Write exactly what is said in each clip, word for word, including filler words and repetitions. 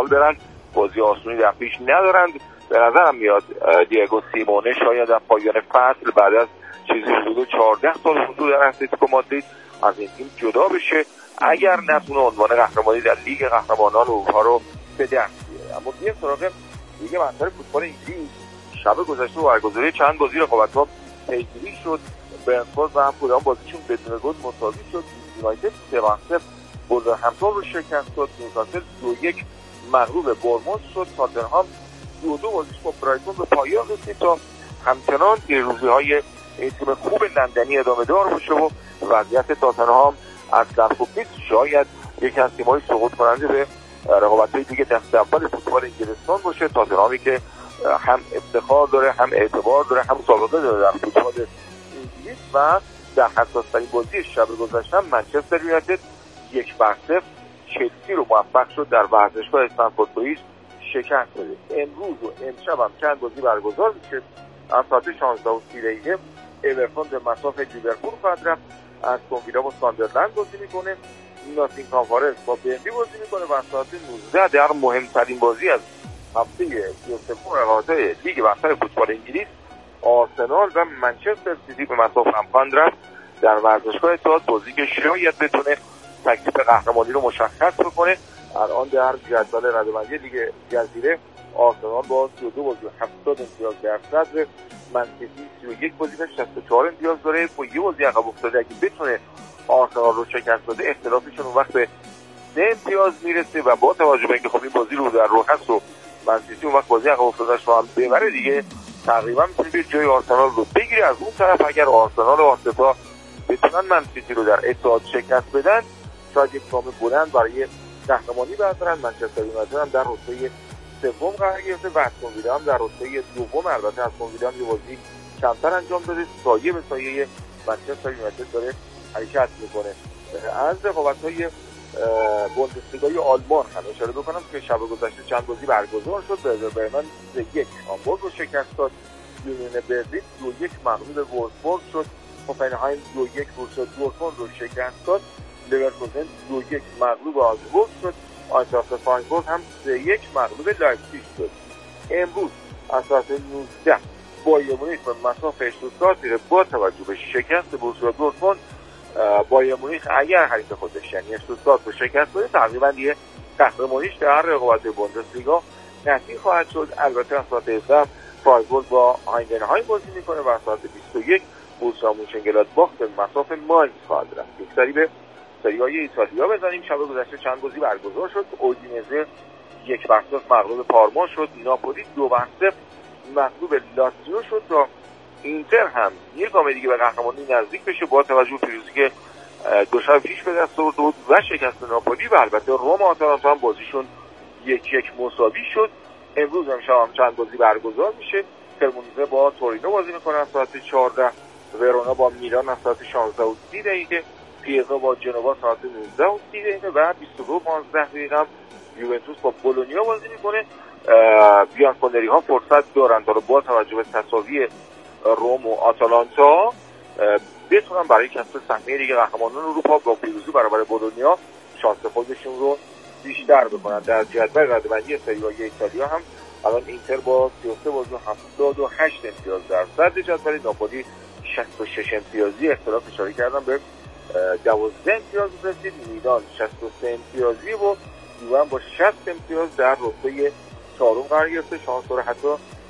فینال برن، بازی آسونی در پیش ندارند. به نظرم میاد دیگو سیمونه شاید در پایان فصل بعد از چیزی حدود چهارده سال حضور در اتلتیکو مادرید از این تیم جدا بشه اگر نتونه عنوان قهرمانی در لیگ قهرمانان اروپا رو به دست بیاره. اما بیایم سراغ لیگ برتر فوتبال انگلیس. شب گذشته برگزاری چند بازی رقابت‌ها پیگیری شد. برنتفورد و هم فولهام بازیشون بدون گل مساوی شد. یونایتد سه صفر وولورهمپتون رو شکست داد. نیوکاسل دو یک مغلوب بورنموث شد. تاتنهام دو دو بازیش با برایتون به پایان رسید تا همچنان پیروزی‌های این تیم خوب لندنی ادامه دار باشه و وضعیت تاتنهام اصلا خوب نیست. شاید یکی از تیم‌های سقوط کننده به رقابت‌های دیگه دست اول فوتبال انگلستان باشه. تاتنهامی که هم افتخار داره، هم اعتبار داره، هم سابقه داره در فوتبال انگلیس و در حساس‌ترین بازی شب گذشته منچستر یونایتد یک بر صفر چلسی رو موفق شد در ورزشگاه استنفورد بریج شکست بده. امروز و امشب هم چند بازی برگزار میشه. از ساعت شانزده و سی دقیقه اورتون به مساف لیورپول خواهد رفت. استون ویلا با ساندرلند بازی میکنه. ناتینگهام فارست با برنلی بازی میکنه و ساعت نوزده در مهمترین بازی از هفته سی و سوم رقابت‌های لیگ برتر فوتبال انگلیس آرسنال و منچستر سیتی به مساف هم خواهند رفت در ورزشگاه اتحاد، بازی که شاید بتونه تکلیف قهرمانی رو مشخص بکنه. الان در جدول رده‌بندی لیگ جزیره آرسنال با سی و دو بازی هفتاد امتیاز در صدر، منچستر سی و یک بازی و شصت و چهار امتیاز داره. با یه بازی عقب افتاده اگه بتونه آرسنال رو شکست بده اختلافشون اون وقت به سه امتیاز میرسه و با توجه به اینکه خب این بازی رو در رو هست و منچستر اون وقت بازی عقب افتادهش رو هم ببره دیگه تقریبا میتونه بیاد جای آرسنال رو بگیره. از اون طرف اگر آرسنال و آرتتا بتونن منچستر رو در اتحاد شکست بدن شاید یک گام بلند برای قهرمانی بردارن. منچستر یونایتد هم در رتبه سوم قرار گرفته و استون ویلا هم در رتبه دوم. البته استون ویلا هم یه بازی کمتر انجام داده، سایه به سایه منچستر یونایتد داره حرکت میکنه. از رقابت‌های بوندسلیگای آلمان هم اشاره بکنم که شب گذشته چند بازی برگزار شد. ورده برمن یک هامبورگ رو شکست داد. یونیون برلین دو یک مغلوب وولفسبورگ شد. هوفنهایم دو یک بروسیا دورتموند رو شکست داد. لورکوزن دو یک مغلوب آزبورگ شد. آینتراخت فرانکفورت هم سه یک مغلوب لایپزیگ شد. امروز از ساعت نوزده بایر مونیخ به مساف اشتوتگارت میره. با توجه به شکست بروسیا دورتموند بایر مونیخ اگر حریف خودش یعنی اشتوتگارت رو شکست بده تقریبا دیگه قهرمانیش در رقابت بوندسلیگا نزدیک خواهد شد. البته از ساعت هفده فرایبورگ با هاینگنهایم بازی میکنه و از ساعت بیست و یک بورسیا مونشنگلادباخ به مساف ماینز خواهد رفت. یک سری به سری‌های ایتالیا بزنیم. شب گذشته چند بازی برگزار شد. اودینزه یک بر صفر مغلوب پارما شد. ناپولی دو بر صفر مغلوب لاتزیو شد تا اینتر هم یک گام دیگه به قهرمانی نزدیک بشه با توجه به پیروزی که دو شب پیش به دست آورد و شکست ناپولی. و البته روم و آتالانتا هم بازیشون یک یک مساوی شد. امروز هم شب هم چند بازی برگزار میشه. کرمونزه با تورینو بازی میکنه از ساعت چهارده. ورونا با میلان از ساعت شانزده و سی دقیقه. پیزا با جنوا ساعت نوزده و سی دقیقه و بیست و دو و پانزده دقیقه هم یوونتوس با بولونیا بازی میکنه. بیانکونری ها فرصت دارن تا با توجه به تساوی روم و آتالانتا بتونن برای کسب سهمیه لیگ قهرمانان اروپا با پیروزی برابر بولونیا شانس خودشون رو بیشتر بکنن. در جدول رده‌بندی سری آ ایتالیا هم الان اینتر با سی و سه بازی هفتاد و هشت امتیاز در صدر جدول. ناپولی شصت و شش امتیازی اختلاف اشاره کردن به دوازده امتیاز رسید. میلان شصت و سه امتیازی و یوون با شصت امتیاز در رتبه چهارم قرار گرفته. شانس داره حتی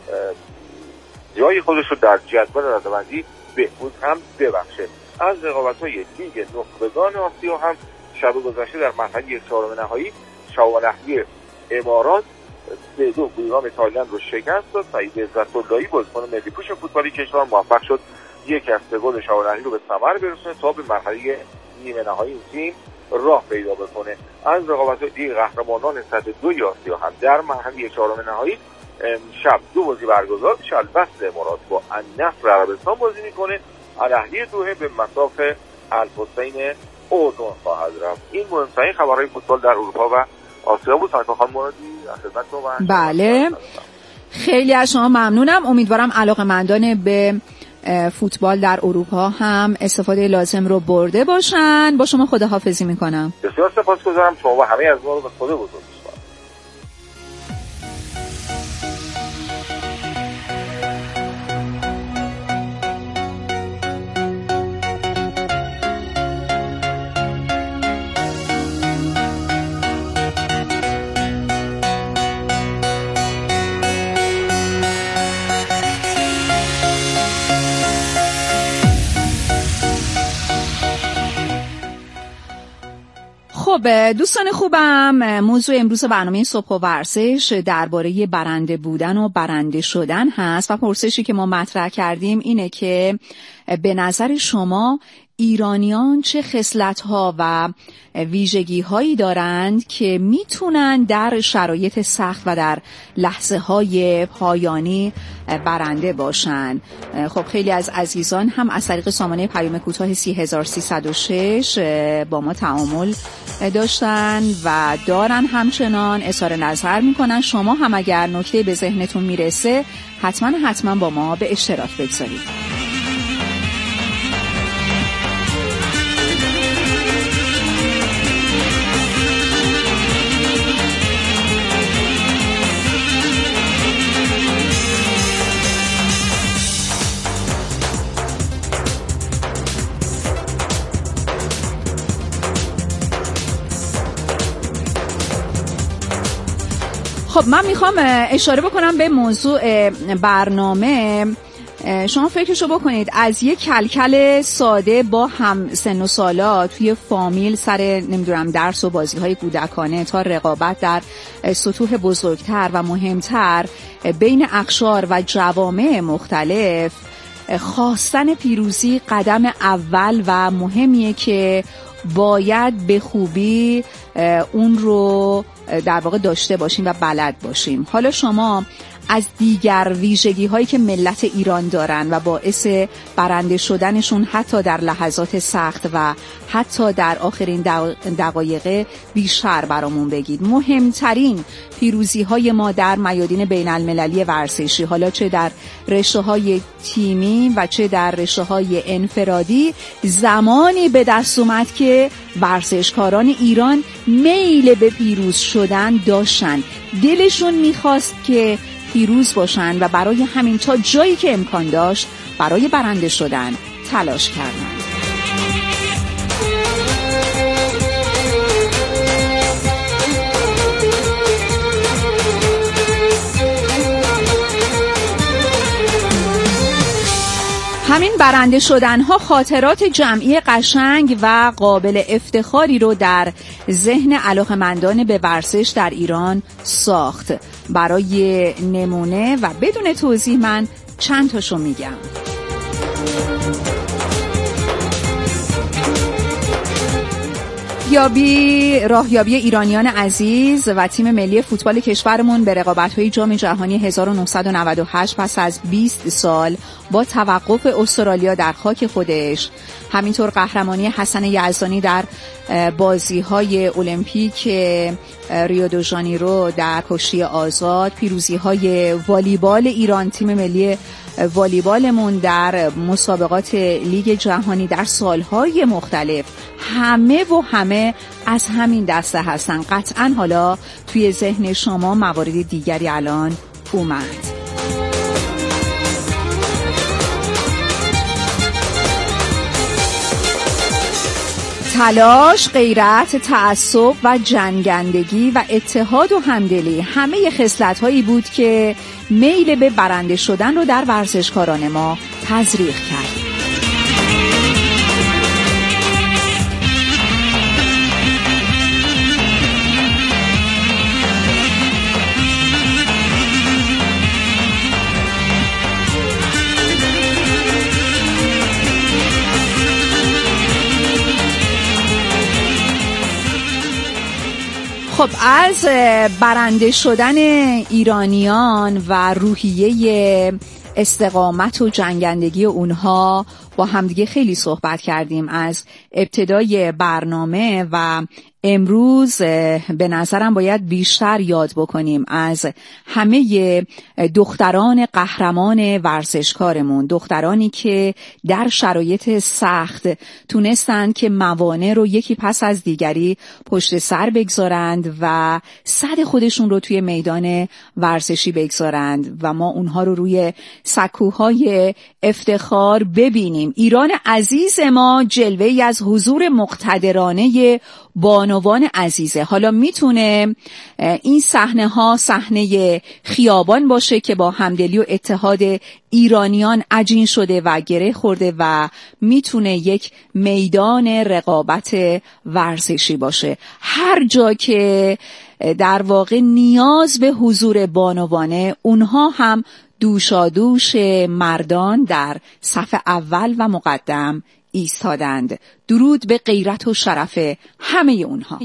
جای خودش رو در جدول رده‌بندی بهبود هم ببخشه. از رقابت‌های لیگ نخبگان آسیا هم شب گذشته در مرحله یک چهارم نهایی شاوال اهلی امارات سه دو گویرام تایلند رو شکست داد. سعید عزت‌اللهی بازیکن ملی پوش فوتبالی کشور موفق شد یک از سه گل شاوال اهلی رو به ثمر برسونه تا به مرحله نیمه نهایی این تیم راه پیدا بکنه. از رقابت‌های لیگ قهرمانان سطح دو آسیا هم در مرحله یک چهارم نهایی شب دو بازی برگزار میشه. الوصل امارات با النصر عربستان بازی میکنه. الاهلی دوحه به مساف الحسین اردن خواهد رفت. این مهمترین خبرهای فوتبال در اروپا و آسیا بود. سرکار خانم مرادی خدمت شما. بله خیلی از شما ممنونم. امیدوارم علاقه‌مندان به فوتبال در اروپا هم استفاده لازم رو برده باشن. با شما خداحافظی میکنم. بسیار سپاسگزارم. شما و همه از ما رو به خدا بزرگ خب دوستان خوبم، موضوع امروز برنامه صبح و ورزش درباره برنده بودن و برنده شدن هست و پرسشی که ما مطرح کردیم اینه که به نظر شما ایرانیان چه خصلت‌ها و ویژگی‌هایی دارند که میتونن در شرایط سخت و در لحظه‌های پایانی برنده باشن؟ خب خیلی از عزیزان هم از طریق سامانه پیام کوتاه سه هزار و سیصد و شش با ما تعامل داشتن و دارن، همچنان اظهار نظر میکنن. شما هم اگر نکته به ذهنتون میرسه حتما حتما با ما به اشتراک بگذارید. خب من میخوام اشاره بکنم به موضوع برنامه. شما فکرشو بکنید، از یک کلکل ساده با هم سن و سالا توی فامیل سر نمیدونم درس و بازی های کودکانه تا رقابت در سطوح بزرگتر و مهمتر بین اقشار و جوامع مختلف، خواستن پیروزی قدم اول و مهمیه که باید به خوبی اون رو در واقع داشته باشیم و بلد باشیم. حالا شما از دیگر ویژگی هایی که ملت ایران دارن و باعث برنده شدنشون حتی در لحظات سخت و حتی در آخرین دقایق بیشتر برامون بگید. مهمترین پیروزی های ما در میادین بین المللی ورزشی، حالا چه در رشته های تیمی و چه در رشته های انفرادی، زمانی به دست اومد که ورزشکاران ایران میل به پیروز شدن داشتن، دلشون میخواست که پیروز باشن و برای همین تا جایی که امکان داشت برای برنده شدن تلاش کردند. همین برنده شدنها خاطرات جمعی قشنگ و قابل افتخاری رو در ذهن علاقه‌مندان به ورزش در ایران ساخت. برای نمونه و بدون توضیح من چند تاشو میگم. یابی راهیابی ایرانیان عزیز و تیم ملی فوتبال کشورمون به رقابت‌های جام جهانی هزار و نهصد و نود و هشت پس از بیست سال با توقف استرالیا در خاک خودش، همینطور قهرمانی حسن یزدانی در بازی‌های المپیک ریو دو ژانیرو در کشتی آزاد، پیروزی‌های والیبال ایران، تیم ملی والیبالمون در مسابقات لیگ جهانی در سالهای مختلف، همه و همه از همین دسته هستن. قطعاً حالا توی ذهن شما موارد دیگری الان اومد. تلاش، غیرت، تعصب و جنگندگی و اتحاد و همدلی همه خصلت‌هایی بود که میل به برنده شدن رو در ورزشکاران ما تزریق کرد. خب از برنده شدن ایرانیان و روحیه استقامت و جنگندگی اونها با همدیگه خیلی صحبت کردیم از ابتدای برنامه و امروز به نظرم باید بیشتر یاد بکنیم از همه دختران قهرمان ورزشکارمون، دخترانی که در شرایط سخت تونستند که موانع رو یکی پس از دیگری پشت سر بگذارند و صد خودشون رو توی میدان ورزشی بگذارند و ما اونها رو روی سکوهای افتخار ببینیم. ایران عزیز ما جلوه‌ای از حضور مقتدرانه بانوان عزیزه. حالا میتونه این صحنه ها صحنه خیابان باشه که با همدلی و اتحاد ایرانیان عجین شده و گره خورده و میتونه یک میدان رقابت ورزشی باشه. هر جا که در واقع نیاز به حضور بانوانه، اونها هم دوشادوش مردان در صف اول و مقدم ایستادند. درود به غیرت و شرف همه اونها.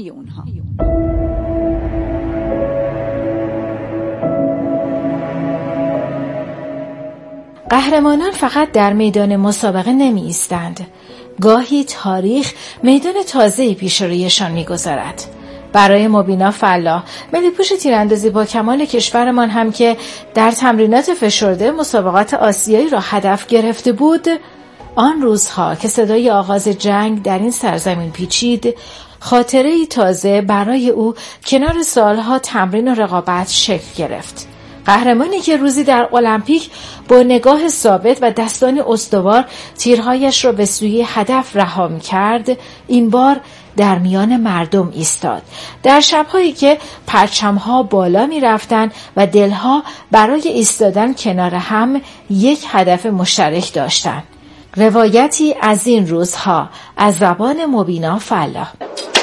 قهرمانان فقط در میدان مسابقه نمی ایستند. گاهی تاریخ میدان تازه‌ای پیش رویشان می‌گذارد. برای مبینا فلاح، ملی‌پوش تیراندازی با کمال کشورمان هم که در تمرینات فشرده مسابقات آسیایی را هدف گرفته بود، آن روزها که صدای آغاز جنگ در این سرزمین پیچید، خاطره‌ای تازه برای او کنار سالها تمرین و رقابت شکل گرفت. قهرمانی که روزی در المپیک با نگاه ثابت و دستان استوار تیرهایش را به سوی هدف رها می‌کرد، این بار در میان مردم ایستاد. در شب‌هایی که پرچم‌ها بالا می‌رفتند و دلها برای ایستادن کنار هم یک هدف مشترک داشتند. روایتی از این روزها از زبان مبینا فلاح.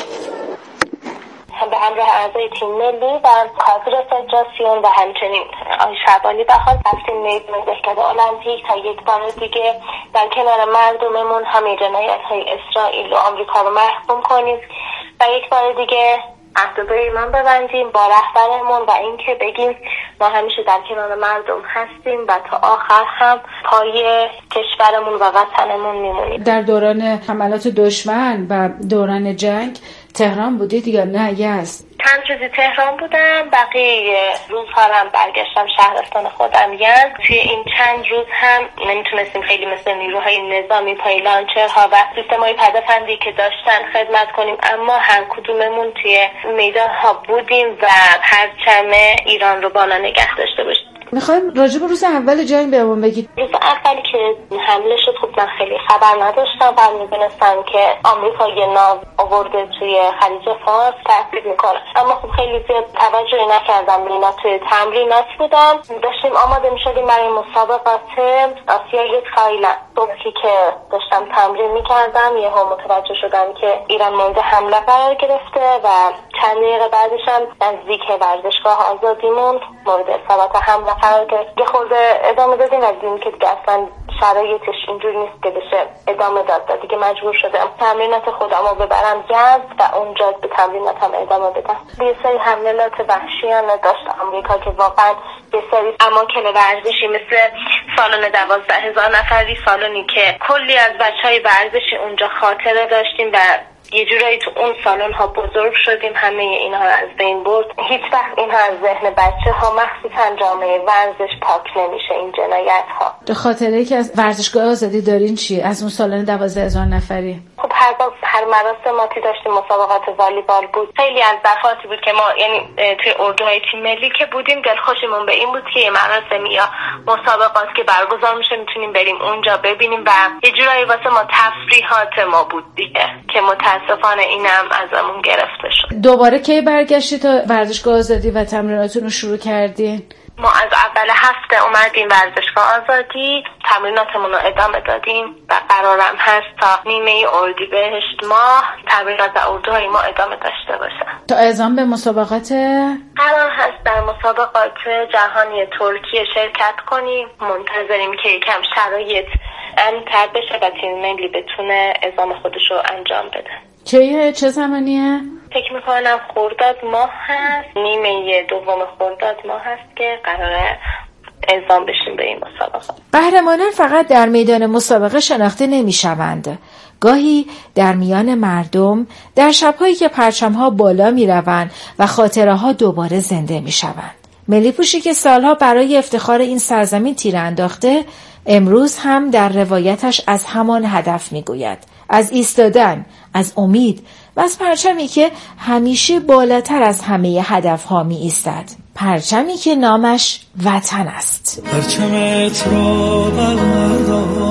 به همراه اعضای تیم ملی و کادر فدراسیون و همچنین آقای شعبانی بخواد رفتیم میدان دهکده المپیک تا یک بار دیگه در کنار مردممون همه جنایت‌های اسرائیل و آمریکا رو محکوم کنیم و یک بار دیگه عهد به ایمان ببندیم با رهبرمون و اینکه بگیم ما همیشه در کنار مردم هستیم و تا آخر هم پای کشورمون و وطنمون میمونیم. در دوران حملات دشمن و دوران جنگ تهران بودید یا نه یزد؟ چند روزی تهران بودم، بقیه روزها هم برگشتم شهرستان خودم یزد. توی این چند روز هم نمیتونستیم خیلی مثل نیروهای نظامی پای لانچرها و سیستم‌های پدافندی که داشتن خدمت کنیم، اما هر کدوممون توی میدان ها بودیم و پرچم ایران رو بالا نگه داشته باشیم. میخوایم راجع به روز اول جنگ بهمون بگید. روز اولی که حمله شد خب من خیلی خبر نداشتم و میدونستم که آمریکا یه ناو آورده توی خلیج فارس تهدید میکنه، اما خب خیلی زیاد توجهی نکردم. اینا توی تمرینات بودم، داشتیم آماده میشدیم برای مسابقات آسیایی تایلند. صبحی که داشتم تمرین میکردم یهو متوجه شدم که ایران مورد حمله قرار گرفته و چند دقیقه بعدش هم نزدیک ورزشگاه آزادیمون مورد اصابت حمله قرار گرفت. یه خورده ادامه دادیم و دیدیم که دیگه اصلا شرایطش اینجور نیست که بشه ادامه داد. دیگه مجبور شدم تمرینات خودم رو ببرم یزد و اونجا به تمریناتم ادامه بدم. یه سری حملات وحشیانه داشت آمریکا که واقعا یه سری اماکن ورزشی مثل سالن دوازده هزار نفری، سالنی که کلی از بچهای ورزشی اونجا خاطره داشتیم و یه جورایی تو اون سالن ها بزرگ شدیم، همه اینها رو از بین برد. هیچ وقت اینها از ذهن بچه ها مخصوصا جامعه ورزش پاک نمیشه این جنایت ها. به خاطره که از ورزشگاه آزادی دارین چی؟ از اون سالن دوازده هزار نفری؟ خب هر بار هر مراسماتی داشتیم، مسابقات والیبال بود، خیلی از دفعاتی بود که ما یعنی توی اردوهای تیم ملی که بودیم دلخوشمون به این بود که یه مراسمی یا مسابقات که برگزار میشه میتونیم بریم اونجا ببینیم و یه جورایی واسه ما تفریحات ما بود دیگه که متاسفانه اینم ازمون گرفته شد. دوباره کی برگشتی تا ورزشگاه آزادی و تمریناتتون رو شروع کردین؟ ما از اول هفته اومدیم ورزشگاه آزادی، تمریناتمون رو ادامه دادیم و قرارم هست تا نیمه اردیبهشت ماه تمرینات اردوهای ما ادامه داشته باشه. تا اعزام به مسابقات قرار هست در مسابقات جهانی ترکیه شرکت کنیم. منتظریم که یکم شرایط امن‌تر بشه و تیم ملی بتونه اعزام خودش رو انجام بده. چه چه زمانیه؟ فکر میکنم خرداد ماه هست، نیمه دوم خرداد ماه هست که قراره اعزام بشیم به این مسابقه. قهرمانان فقط در میدان مسابقه شناخته نمیشوند. گاهی در میان مردم، در شب‌هایی که پرچم‌ها بالا می‌روند و خاطره‌ها دوباره زنده می‌شوند. ملی‌پوشی که سالها برای افتخار این سرزمین تیر انداخته، امروز هم در روایتش از همان هدف می‌گوید. از ایستادن، از امید و از پرچمی که همیشه بالاتر از همه هدفها می ایستد. پرچمی که نامش وطن است. پرچمت رو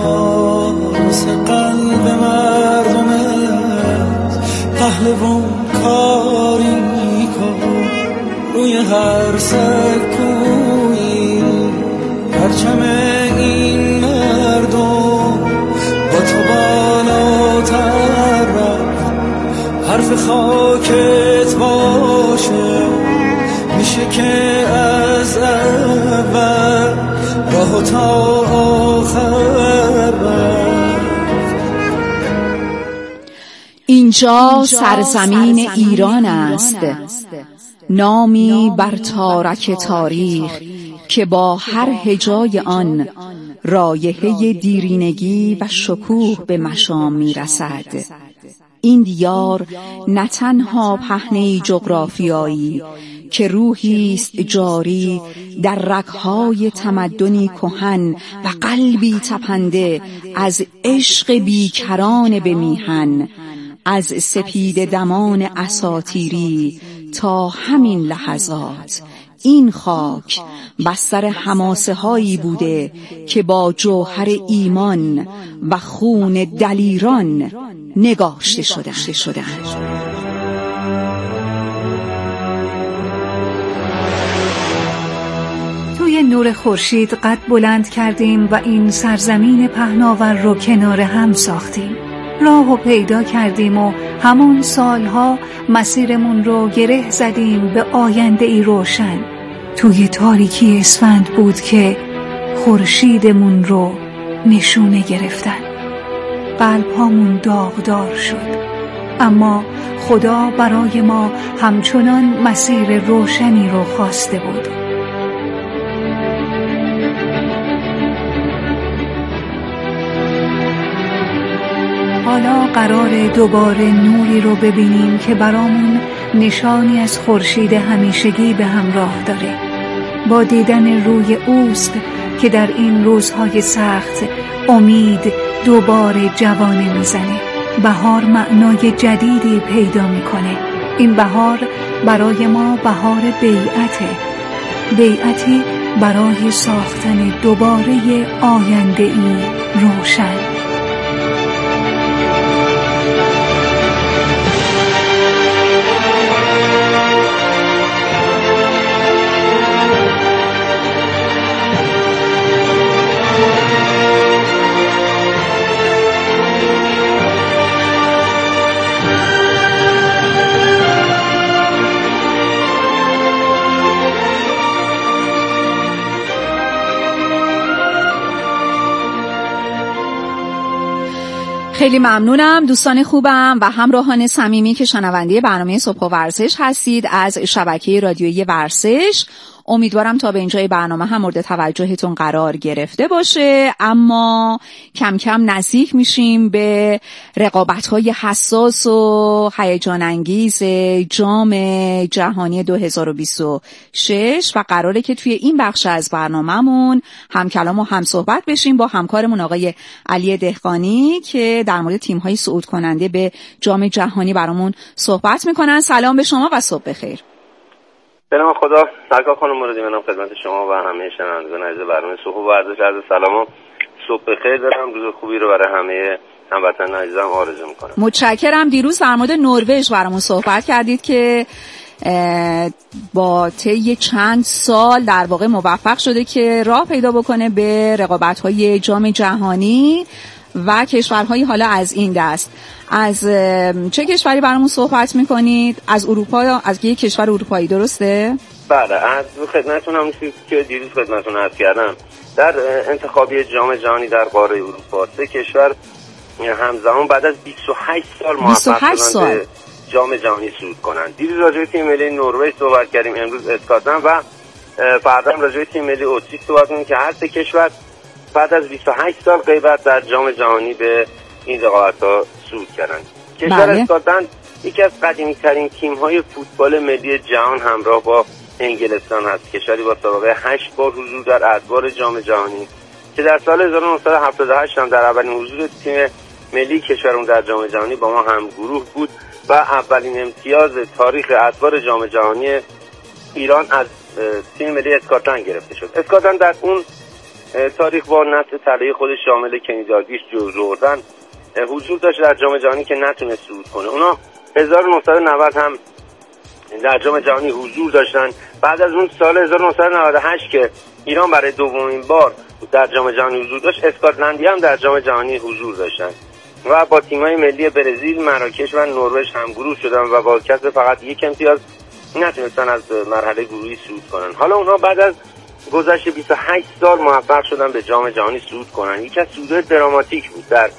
بردار، قلب مردمت پهلوان تاریکا روی هر سکویی پرچم این مردم با تو بالاتر رفت، حرف خاکت باشه میشه که از اول راه تا آخر رفت. اینجا سرزمین ایران است، نامی بر تارک تاریخ که با هر هجای آن رایحه دیرینگی و شکوه به مشام میرسد. این دیار نه تنها پهنه جغرافیایی که روحی است جاری در رگ‌های تمدنی کهن و قلبی تپنده از عشق بیکران به میهن، از سپید دمان اساطیری تا همین لحظات این خاک بستر حماسه هایی بوده که با جوهر ایمان و خون دلیران نگاشته شدند. توی نور خورشید قد بلند کردیم و این سرزمین پهناور رو کنار هم ساختیم. راهو پیدا کردیم و همون سالها مسیرمون رو گره زدیم به آینده ای روشن. توی تاریکی اسفند بود که خورشیدمون رو نشونه گرفتن. قلب‌هامون داغدار شد، اما خدا برای ما همچنان مسیر روشنی رو خواسته بود. حالا قرار دوباره نوری رو ببینیم که برامون نشانی از خورشید همیشگی به همراه داره. با دیدن روی اوست که در این روزهای سخت امید دوباره جوانه میزنه. بهار معنای جدیدی پیدا میکنه. این بهار برای ما بهار بیعته، بیعتی برای ساختن دوباره آینده ای روشن. خیلی ممنونم دوستان خوبم و همراهان صمیمی که شنونده برنامه صبح و ورزش هستید از شبکه رادیویی ورزش. امیدوارم تا به اینجای برنامه هم مورد توجهتون قرار گرفته باشه، اما کم کم نزدیک میشیم به رقابت‌های حساس و هیجان انگیز جام جهانی دو هزار و بیست و شش و قراره که توی این بخش از برنامه‌مون هم کلام و هم صحبت بشیم با همکارمون آقای علی دهقانی که در مورد تیم‌های صعود کننده به جام جهانی برامون صحبت میکنن. سلام به شما و صبح بخیر. به نام خدا. سرکار خانم موردی منم خدمت شما و همه شنوندگان عزیز برنامه صبح و ورزش عرض سلام و صبح بخیر دارم. روز خوبی رو برای همه هموطنان عزیزم آرزو میکنم. متشکرم. دیروز در مورد نروژ برامون صحبت کردید که با طی چند سال در واقع موفق شده که راه پیدا بکنه به رقابت‌های جام جهانی و کشورهایی حالا از این دست. از چه کشوری برامون صحبت میکنید؟ از اروپا یا از یک کشور اروپایی، درسته؟ بله، از خدمتتون هم چیزی که دیروز خدمتتون عرض کردم، در انتخابی جام جهانی در قاره اروپا سه کشور همزمان بعد از بیست و هشت سال موفق شدن به جام جهانی صعود کنند. دیروز راجع به تیم ملی نروژ صحبت کردیم، امروز اسکاتلند و فردا هم راجع به تیم ملی اتریش صحبت می‌کنیم که هر سه کشور بعد از بیست و هشت سال غیبت در جام جهانی به این رقابت‌ها صعود کردند. کشور اسکاتلند یکی از قدیمی‌ترین تیم‌های فوتبال ملی جهان همراه با انگلستان هست. کشوری با سابقه هشت بار حضور در ادوار جام جهانی که در سال هزار و نهصد و هفتاد و هشت هم در اولین حضور تیم ملی کشورمون در جام جهانی با ما هم گروه بود و اولین امتیاز تاریخ ادوار جام جهانی ایران از تیم ملی اسکاتلند گرفته شد. اسکاتلند در اون تاریخ با نسل طلایی خودش شامل کنی دالگلیش، جو جردن حضور داشت در جام جهانی که نتونست صعود کنه. اونا هزار و نهصد و نود هم در جام جهانی حضور داشتن. بعد از اون سال هزار و نهصد و نود و هشت که ایران برای دومین بار در جام جهانی حضور داشت، اسکاتلندی هم در جام جهانی حضور داشتن و با تیم‌های ملی برزیل، مراکش و نروژ همگروه شدن و با کسب فقط یک امتیاز نتونستن از مرحله گروهی صعود کنن. حالا اونها بعد از گذشت بیست و هشت سال موفق شدن به جام جهانی صعود کنن. یکی از صعودهای دراماتیک بود در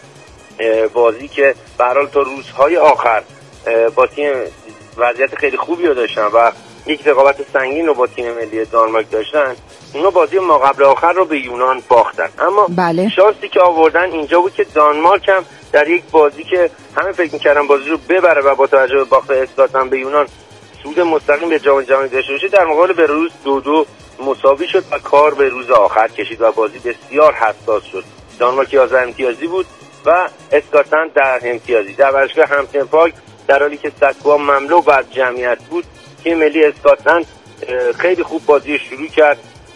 بازی که به هر حال تا روزهای آخر با تیم وضعیت خیلی خوبی رو داشتن و یک رقابت سنگین رو با تیم ملی دانمارک داشتن. اونا بازی ماقبل آخر رو به یونان باختن، اما بله. شانسی که آوردن اینجا بود که دانمارک هم در یک بازی که همه فکر می‌کردن بازی رو ببره و با توجه به باخت اسکاتلند به یونان صعود مستقیم به جام جهانی داشته باشه، در مقابل بلاروس دو دو مساوی شد و کار به روز آخر کشید و بازی بسیار حساس شد. دانمارک یازده امتیازی بود و اسکاتلند ده امتیازی. در ورزشگاه همپتون پارک در حالی که سکوها مملو و از جمعیت بود، تیم ملی اسکاتلند خیلی خوب بازی شروع کرد.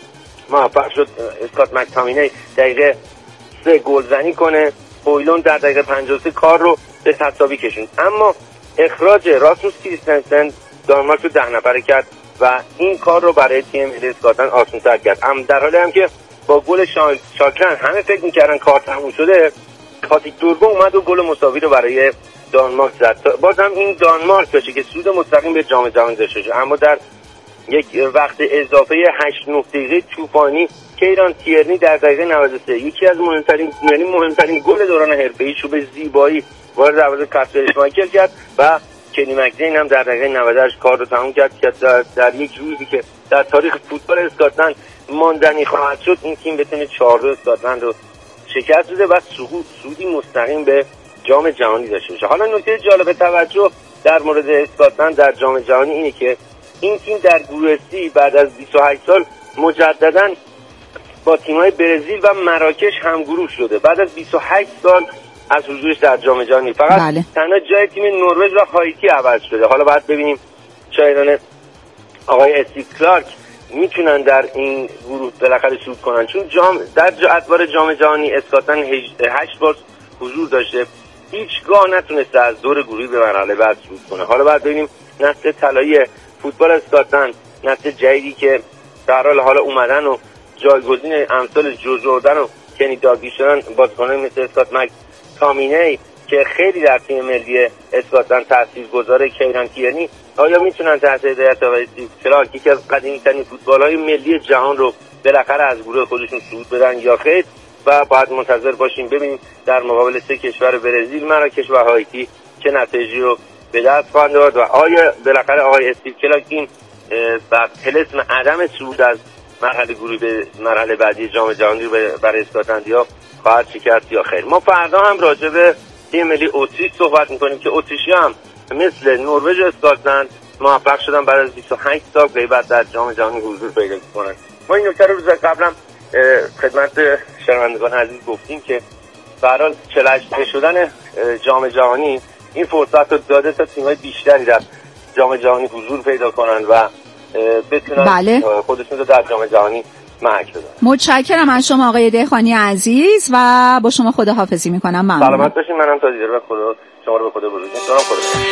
موفق شد اسکات مکتامینی دقیقه سه گلزنی کنه. هویلون در دقیقه پنجاه و سه کار رو به تساوی کشوند، اما اخراج راسموس کریستنسن دانمارک رو ده نفره کرد و این کار رو برای تیم ملی اسکاتلند آسان‌تر کرد. هم در حالی هم که با گل شاکرن همه فکر می‌کردن کار تموم شده، پاتریک دوربو اومد و گل مساوی رو برای دانمارک زد. باز هم این دانمارک باشه که صعود مستقیم به جام جهانی داشته باشه، اما در یک وقت اضافه هشت نه دقیقه طوفانی کیران تیرنی در دقیقه نود و سه یکی از مهمترین یعنی مهمترین گل دوران حرفه‌ایش رو به زیبایی وارد دروازه کاسپر شمایکل کرد و کنی مکزین هم در دقیقه نود و هشت کار رو تموم کرد که در, در یک روزی که در تاریخ فوتبال اسکاتلند ماندنی خواهد شد، این تیم بتونه چهار دو اسکاتلند رو شکست بده و صعودی مستقیم به جام جهانی داشته باشه. حالا نکته جالب توجه در مورد اسکاتلند در جام جهانی اینه که این تیم در گروه سی بعد از بیست و هشت سال مجدداً با تیم‌های برزیل و مراکش همگروه شده. بعد از بیست و هشت سال از حضورش در جام جهانی فقط بله. تنها جای تیم نروژ و هایتی عوض شده. حالا باید ببینیم شاید آقای استیو کلارک میتونن در این گروه بالاخره صعود کنن، چون جام در ادوار جام جهانی اسکاتلند هشت بار حضور داشته، هیچگاه نتونسته از دور گروهی به مرحله بعد صعود کنه. حالا باید ببینیم نسل طلایی فوتبال اسکاتلند، نسل جدیدی که در حال حالا اومدن و جایگزین امثال جو جردن و کنی داگی شدن، بازیکنان مثل اسکات مک تامینی که خیلی در تیم ملی اسکاتلند تاثیرگذاره، کیران تیرنی، آیا میتونن تحت هدایت آقای استیو کلارک یکی از قدیمی‌ترین فوتبال‌های ملی جهان رو بالاخره از گروه خودشون صعود بدن یا خیر؟ و باید منتظر باشیم ببینیم در مقابل سه کشور برزیل، مراکش و هایتی چه نتایجی رو به دست خواهند آورد و آیا بالاخره آقای استیو کلارک این بر طلسم عدم صعود از مرحله گروهی به مرحله بعدی جام جهانی رو برای اسکاتلندیا خواهد شکست یا خیر؟ ما فردا هم راجع به تیم ملی اتریش صحبت می‌کنیم که اتریشی هم مثل نروژ و اسکاتلند موفق شدن بعد از بیست و هشت سال غیبت در جام جهانی حضور پیدا کنند. ما این نکته رو روز قبلا خدمت شنوندگان عزیز گفتیم که به هر حال چهل و هشت شدن جام جهانی این فرصت رو داده تا تیم‌های بیشتری در جام جهانی حضور پیدا کنند و بتونن بله. خودشون رو در جام جهانی محک بدن. متشکرم از شما آقای دهقانی عزیز و با شما خداحافظی میکنم. ممنون. سلامت باشین. منم تا دیگر خدا شما رو به خدا بزرگم. سلام خدا.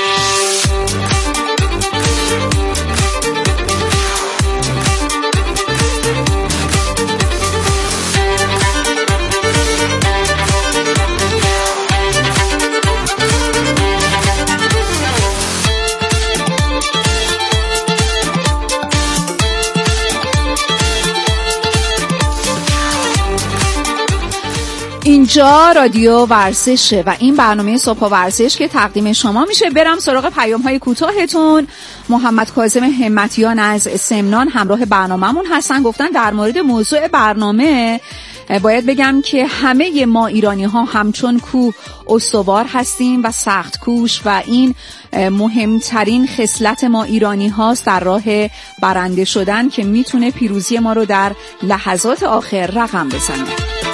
اینجا رادیو ورزشه و این برنامه صبح ورزش که تقدیم شما میشه. برم سراغ پیام های کوتاهتون. محمد کاظم همتیان از سمنان همراه برنامه‌مون هستن. گفتن در مورد موضوع برنامه باید بگم که همه ما ایرانی ها همچون کوه استوار هستیم و سخت کوش و این مهمترین خصلت ما ایرانی هاست در راه برنده شدن که میتونه پیروزی ما رو در لحظات آخر رقم بزنه.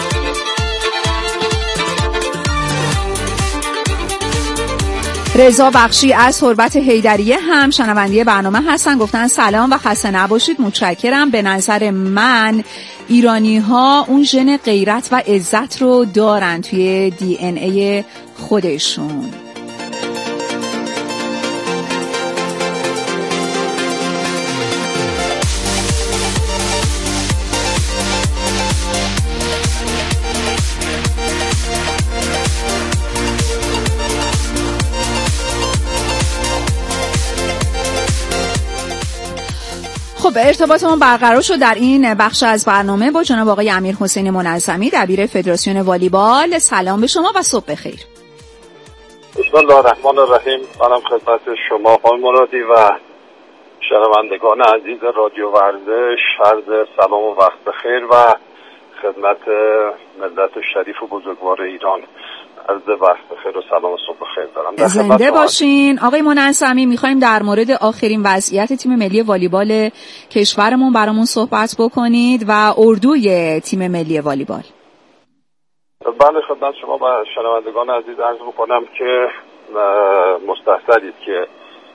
رضا بخشی از تربت حیدریه هم شنونده برنامه هستن. گفتن سلام و خسته نباشید. متشکرم. به نظر من ایرانی ها اون ژن غیرت و عزت رو دارن توی دی ان ای خودشون. ارتباطمون برقرار شد در این بخش از برنامه با جناب آقای امیرحسین منظمی، دبیر فدراسیون والیبال. سلام به شما و صبح بخیر. بسم الله الرحمن الرحیم. منم خدمت شما خانم مرادی و شنوندگان عزیز رادیو ورزش عرض سلام و وقت بخیر و خدمت ملت شریف و بزرگوار ایران عرض وقت بخیر و سلام و صبح بخیر دارم. زنده باشین. آقای منظمی، میخوایم در مورد آخرین وضعیت تیم ملی والیبال کشورمون برامون صحبت بکنید و اردوی تیم ملی والیبال. بله، خدمت شما و شنوندگان عزیز عرض بکنم که مستحضرید که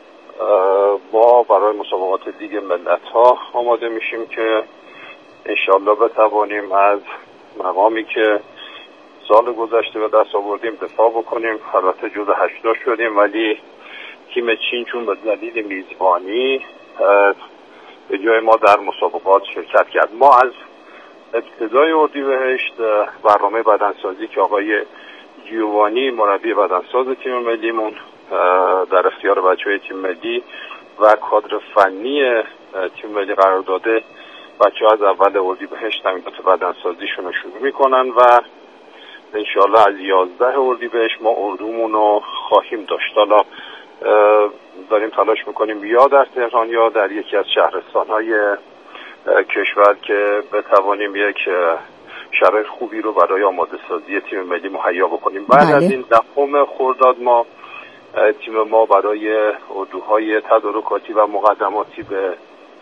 ما برای مسابقات لیگ ملت‌ها آماده میشیم که انشالله بتوانیم از مقامی که سال گذشته به دست آوردیم دفاع بکنیم. البته جزو هشتا شدیم، ولی تیم چین چون به دلیل میزبانی به جای ما در مسابقات شرکت کرد. ما از ابتدای اردیبهشت برنامه بدنسازی که آقای جیوانی مربی بدنساز تیم ملیمون در اختیار بچه‌های تیم ملی و کادر فنی تیم ملی قرار داده، بچه‌ها از اول اردیبهشت تمرینات بدنسازیشون رو شروع میکنن و انشالله از یازده اردیبهشت ما اردومون رو خواهیم داشت. حالا داریم تلاش میکنیم یا در تهران یا در یکی از شهرستان‌های کشور که بتوانیم یک شرایط خوبی رو برای آماده سازی تیم ملی مهیا بکنیم. بعد بله. از این دهم خرداد ما تیم ما برای اردوهای تدارکاتی و مقدماتی به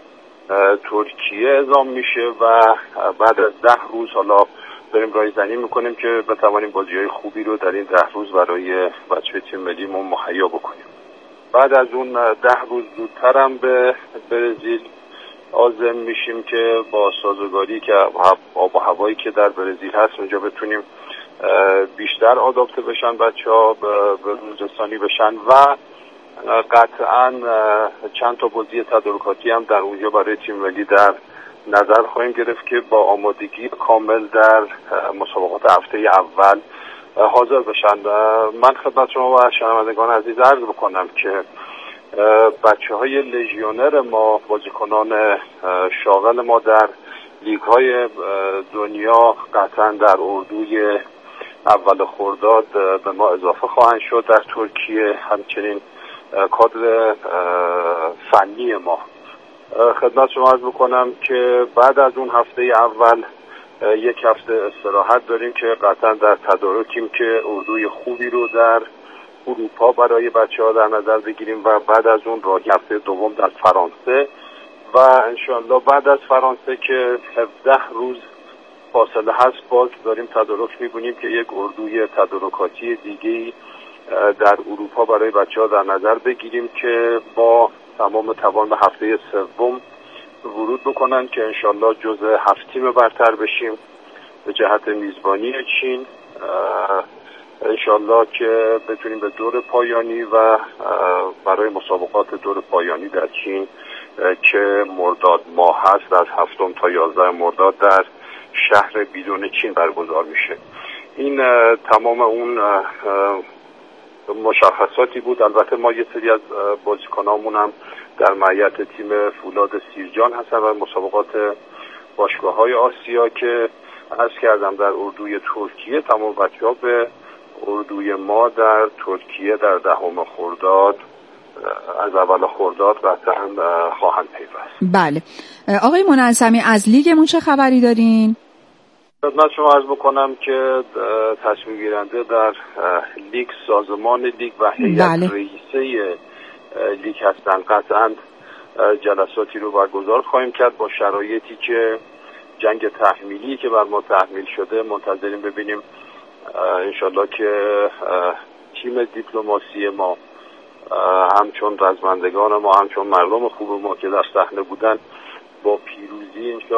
ترکیه اعزام میشه و بعد از ده روز حالا داریم رایزنی میکنیم که بتوانیم بازی‌های خوبی رو در این ده روز برای بچه تیم ملیمون مهیا بکنیم. بعد از اون ده روز زودتر هم به برزیل عازم میشیم که با سازگاری که آب و هوایی که در برزیل هست اونجا بتونیم بیشتر آداپته بشن بچه‌ها، به روزستانی بشن و قطعاً چند تا بازی تدارکاتی هم در اونجا برای تیم ملی در نظر خواهیم گرفت که با آمادگی کامل در مسابقات هفته اول حاضر بشن. من خدمت شما و شنوندگان عزیز عرض بکنم که بچه‌های لژیونر ما، بازیکنان شاغل ما در لیگ‌های دنیا قطعاً در اردوی اول خرداد به ما اضافه خواهند شد. در ترکیه همچنین کادر فنی ما. خدمت شما عرض بکنم که بعد از اون هفته اول یک هفته استراحت داریم که قطعا در تدارکیم که اردوی خوبی رو در اروپا برای بچه‌ها در نظر بگیریم و بعد از اون راهی هفته دوم در فرانسه و انشاءالله بعد از فرانسه که هفده روز فاصله هست باز داریم تدارک می‌کنیم که یک اردوی تدارکاتی دیگه‌ای در اروپا برای بچه‌ها در نظر بگیریم که با تمام توان به هفته سوم ورود بکنن که انشالله جزء هفت تیم برتر بشیم به جهت میزبانی چین. انشالله که بتونیم به دور پایانی و برای مسابقات دور پایانی در چین که مرداد ماه هست از هفتم تا یازده مرداد در شهر بیرون چین برگزار میشه. این تمام اون مشخصاتی بود. البته ما یه سری از بازیکنامون هم در معیت تیم فولاد سیرجان هستن و مسابقات باشگاه‌های آسیا که عرض کردم در اردوی ترکیه تمام بچه‌ها به اردوی ما در ترکیه در دهم خرداد از اول خرداد قطعاً خواهند پیوست. بله. آقای منظمی، از لیگمون چه خبری دارین؟ خدمت شما عرض بکنم که تصمیم گیرنده در لیگ سازمان لیگ و هیئت بله. رئیسه لیگ هستند. قطعاً جلساتی رو برگزار خواهیم کرد با شرایطی که جنگ تحمیلی که بر ما تحمیل شده منتظریم ببینیم انشالله که تیم دیپلماسی ما همچون رزمندگان ما همچون مردم خوب ما که در صحنه بودن با پیروزی انشالله